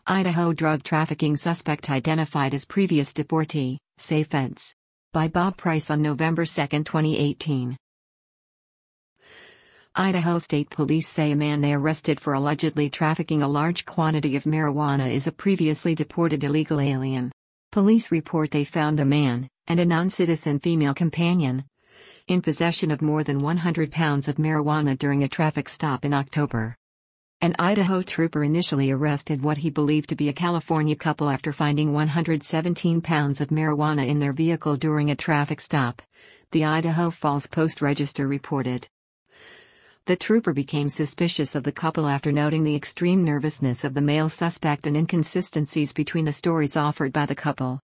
Idaho drug trafficking suspect identified as previous deportee, say feds. By Bob Price on November 2, 2018. Idaho State Police say a man they arrested for allegedly trafficking a large quantity of marijuana is a previously deported illegal alien. Police report they found the man, and a non-citizen female companion, in possession of more than 100 pounds of marijuana during a traffic stop in October. An Idaho trooper initially arrested what he believed to be a California couple after finding 117 pounds of marijuana in their vehicle during a traffic stop, the Idaho Falls Post-Register reported. The trooper became suspicious of the couple after noting the extreme nervousness of the male suspect and inconsistencies between the stories offered by the couple.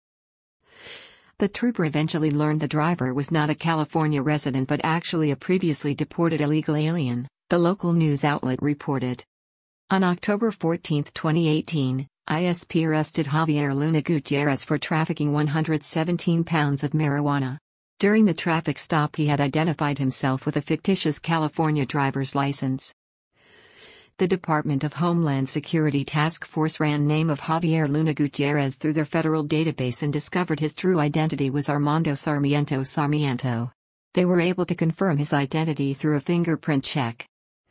The trooper eventually learned the driver was not a California resident but actually a previously deported illegal alien, the local news outlet reported. On October 14, 2018, ISP arrested Javier Luna Gutierrez for trafficking 117 pounds of marijuana. During the traffic stop, he had identified himself with a fictitious California driver's license. The Department of Homeland Security Task Force ran name of Javier Luna Gutierrez through their federal database and discovered his true identity was Armando Sarmiento. They were able to confirm his identity through a fingerprint check.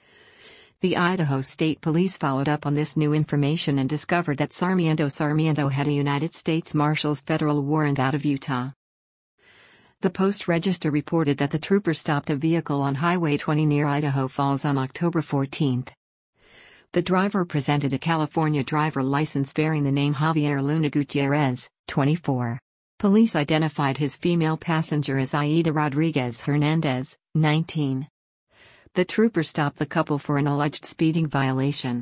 The Idaho State Police followed up on this new information and discovered that Sarmiento had a United States Marshal's federal warrant out of Utah. The Post-Register reported that the trooper stopped a vehicle on Highway 20 near Idaho Falls on October 14. The driver presented a California driver license bearing the name Javier Luna Gutierrez, 24. Police identified his female passenger as Aida Rodriguez Hernandez, 19. The trooper stopped the couple for an alleged speeding violation.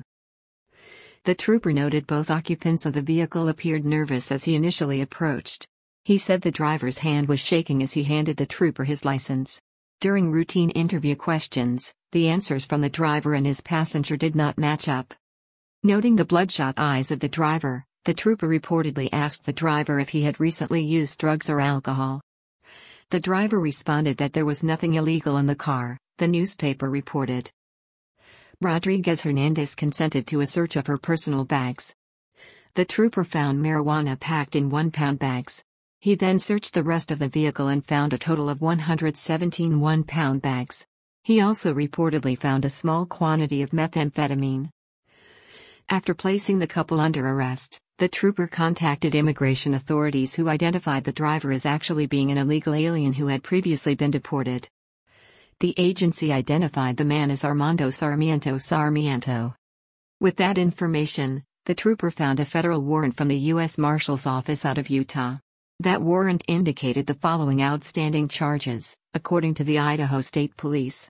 The trooper noted both occupants of the vehicle appeared nervous as he initially approached. He said the driver's hand was shaking as he handed the trooper his license. During routine interview questions, the answers from the driver and his passenger did not match up. Noting the bloodshot eyes of the driver, the trooper reportedly asked the driver if he had recently used drugs or alcohol. The driver responded that there was nothing illegal in the car, the newspaper reported. Rodriguez Hernandez consented to a search of her personal bags. The trooper found marijuana packed in 1-pound bags. He then searched the rest of the vehicle and found a total of 117 1-pound bags. He also reportedly found a small quantity of methamphetamine. After placing the couple under arrest, the trooper contacted immigration authorities who identified the driver as actually being an illegal alien who had previously been deported. The agency identified the man as Armando Sarmiento. With that information, the trooper found a federal warrant from the U.S. Marshal's Office out of Utah. That warrant indicated the following outstanding charges, according to the Idaho State Police.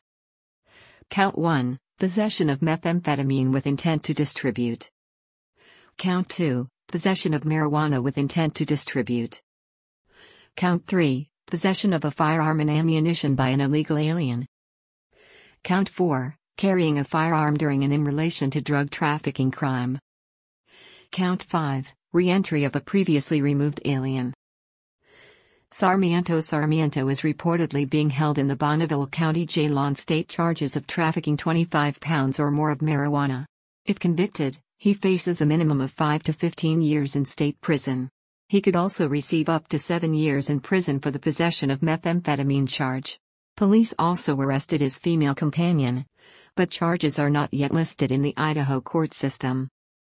Count 1, possession of methamphetamine with intent to distribute. Count 2, possession of marijuana with intent to distribute. Count 3, possession of a firearm and ammunition by an illegal alien. Count 4, carrying a firearm during and in relation to drug trafficking crime. Count 5, re-entry of a previously removed alien. Sarmiento is reportedly being held in the Bonneville County Jail on state charges of trafficking 25 pounds or more of marijuana. If convicted, he faces a minimum of 5 to 15 years in state prison. He could also receive up to 7 years in prison for the possession of methamphetamine charge. Police also arrested his female companion, but charges are not yet listed in the Idaho court system.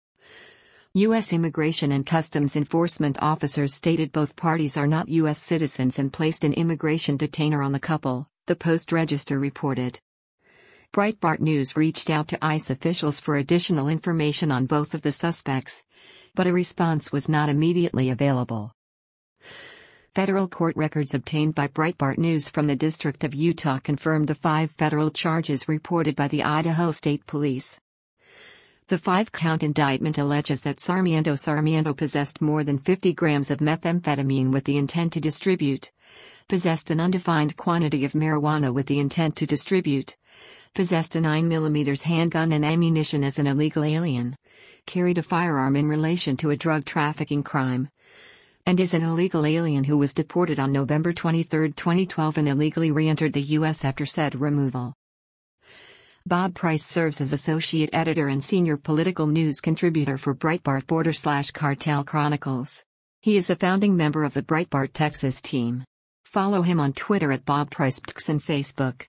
U.S. Immigration and Customs Enforcement officers stated both parties are not U.S. citizens and placed an immigration detainer on the couple, the Post-Register reported. Breitbart News reached out to ICE officials for additional information on both of the suspects, but a response was not immediately available. Federal court records obtained by Breitbart News from the District of Utah confirmed the 5 federal charges reported by the Idaho State Police. The 5-count indictment alleges that Sarmiento possessed more than 50 grams of methamphetamine with the intent to distribute, possessed an undefined quantity of marijuana with the intent to distribute, possessed a 9mm handgun and ammunition as an illegal alien, carried a firearm in relation to a drug trafficking crime, and is an illegal alien who was deported on November 23, 2012 and illegally re-entered the U.S. after said removal. Bob Price serves as associate editor and senior political news contributor for Breitbart Cartel Chronicles. He is a founding member of the Breitbart Texas team. Follow him on Twitter at Bob Price and Facebook.